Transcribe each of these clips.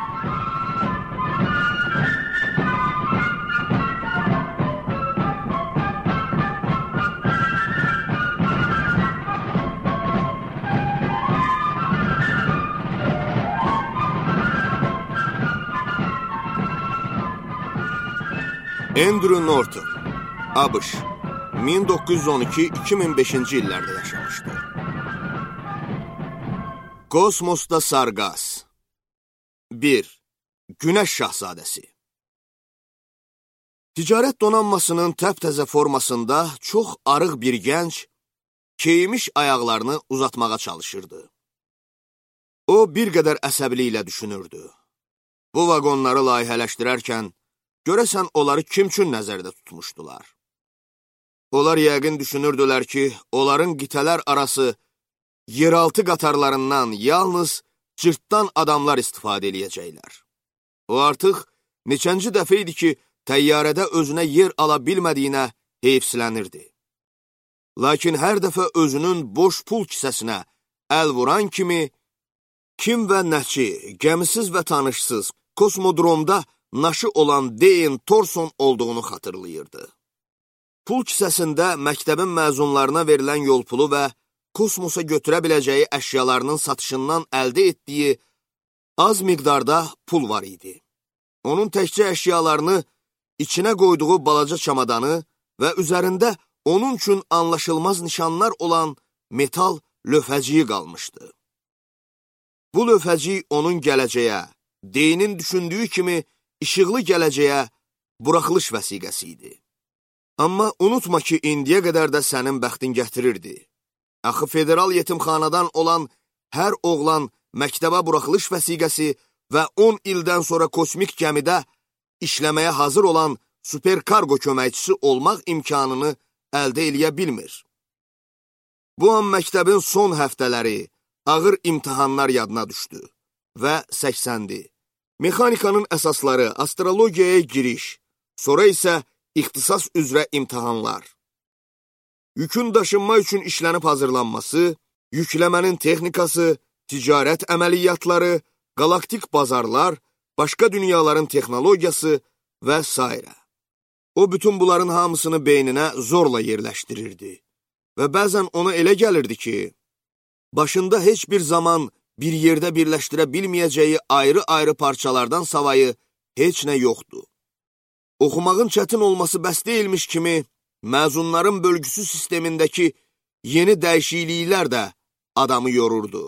Andrew Norton, ABŞ, 1912-2005-ci illərdə yaşamışdır. Kosmosda sarqas 1. Günəş şahzadəsi. Ticarət donanmasının təptəzə formasında çox arıq bir gənc keyimiş ayaqlarını uzatmağa çalışırdı. O, bir qədər əsəbiliklə düşünürdü. Bu vaqonları layihələşdirərkən görəsən onları kim üçün nəzərdə tutmuşdular? Onlar yəqin düşünürdülər ki, onların qitələr arası yeraltı qatarlarından yalnız cırtdan adamlar istifadə eləyəcəklər. O artıq neçənci dəfə idi ki, təyyarədə özünə yer ala bilmədiyinə heyfsilənirdi. Lakin hər dəfə özünün boş pul kisəsinə əl vuran kimi, kim və nəçi, gəmisiz və tanışsız, kosmodromda naşı olan Dean Torson olduğunu xatırlayırdı. Pul kisəsində məktəbin məzunlarına verilən yol pulu və kosmosa götürə biləcəyi əşyalarının satışından əldə etdiyi az miqdarda pul var idi. Onun təkcə əşyalarını içinə qoyduğu balaca çamadanı və üzərində onun üçün anlaşılmaz nişanlar olan metal lövhəciyi qalmışdı. Bu lövhəcik onun gələcəyə, Dean'in düşündüyü kimi işıqlı gələcəyə buraxılış vəsiqəsi idi. Amma unutma ki, indiyə qədər də sənin bəxtin gətirirdi. Axı federal yetimxanadan olan hər oğlan məktəbə buraxılış vəsiqəsi və 10 ildən sonra kosmik gəmidə işləməyə hazır olan superkargo köməkçisi olmaq imkanını əldə eləyə bilmir. Bu an məktəbin son həftələri, ağır imtihanlar yadına düşdü və səksəndi. Mexanikanın əsasları, astrologiyaya giriş, sonra isə ixtisas üzrə imtahanlar. Yükün daşınma üçün işlənib hazırlanması, yükləmənin texnikası, ticarət əməliyyatları, qalaktik bazarlar, başqa dünyaların texnologiyası və s. O, bütün bunların hamısını beyninə zorla yerləşdirirdi və bəzən ona elə gəlirdi ki, başında heç bir zaman bir yerdə birləşdirə bilməyəcəyi ayrı-ayrı parçalardan savayı heç nə yoxdur. Oxumağın çətin olması bəs deyilmiş kimi, məzunların bölgüsü sistemindəki yeni dəyişikliklər də adamı yorurdu.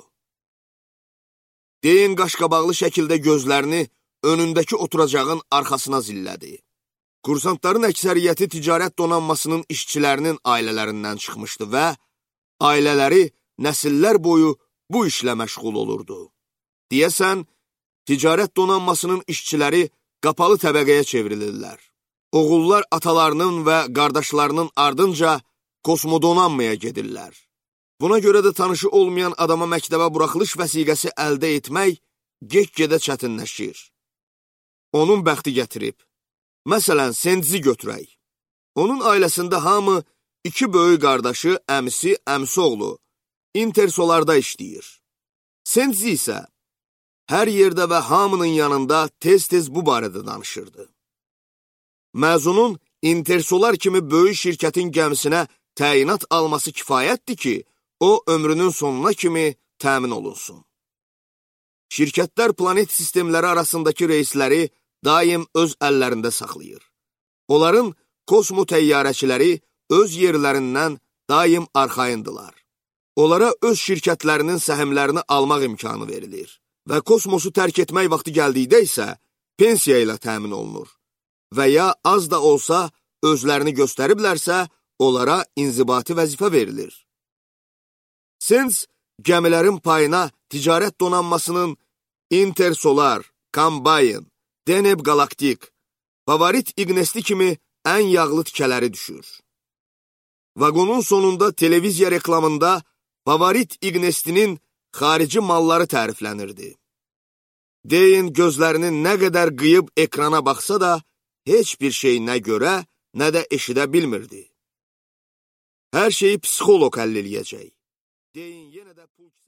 Dean qaşqabaqlı şəkildə gözlərini önündəki oturacağın arxasına zillədi. Kursantların əksəriyyəti ticarət donanmasının işçilərinin ailələrindən çıxmışdı və ailələri nəsillər boyu bu işlə məşğul olurdu. Deyəsən, ticarət donanmasının işçiləri qapalı təbəqəyə çevrilirlər. Oğullar atalarının və qardaşlarının ardınca kosmodonanmaya gedirlər. Buna görə də tanışı olmayan adama məktəbə buraxılış vəsiqəsi əldə etmək get-gedə çətinləşir. Onun bəxti gətirib. Məsələn, Sendzi götürək. Onun ailəsində hamı 2 böyük qardaşı, əmisi, əmsioğlu Intersolarda işləyir. Sendzi isə hər yerdə və hamının yanında tez-tez bu barədə danışırdı. Məzunun Intersolar kimi böyük şirkətin gəmisinə təyinat alması kifayətdir ki, o ömrünün sonuna kimi təmin olunsun. Şirkətlər planet sistemləri arasındakı reysləri daim öz əllərində saxlayır. Onların kosmo təyyarəçiləri öz yerlərindən daim arxayındılar. Onlara öz şirkətlərinin səhmlərini almaq imkanı verilir və kosmosu tərk etmək vaxtı gəldikdə isə pensiya ilə təmin olunur və ya az da olsa özlərini göstəriblərsə, onlara inzibati vəzifə verilir. Sens gəmilərin payına ticarət donanmasının Intersolar, Combine, Deneb Galaktik, Favorit İqnesli kimi ən yağlı tikələri düşür. Vaqonun sonunda televiziya reklamında Favorit İqneslinin xarici malları təriflənirdi. Dean gözlərini nə qədər qıyıb ekrana baxsa da, heç bir şey nə görə, nə də eşidə bilmirdi. Hər şeyi psixoloq həll eləyəcək. Dean yenə də pul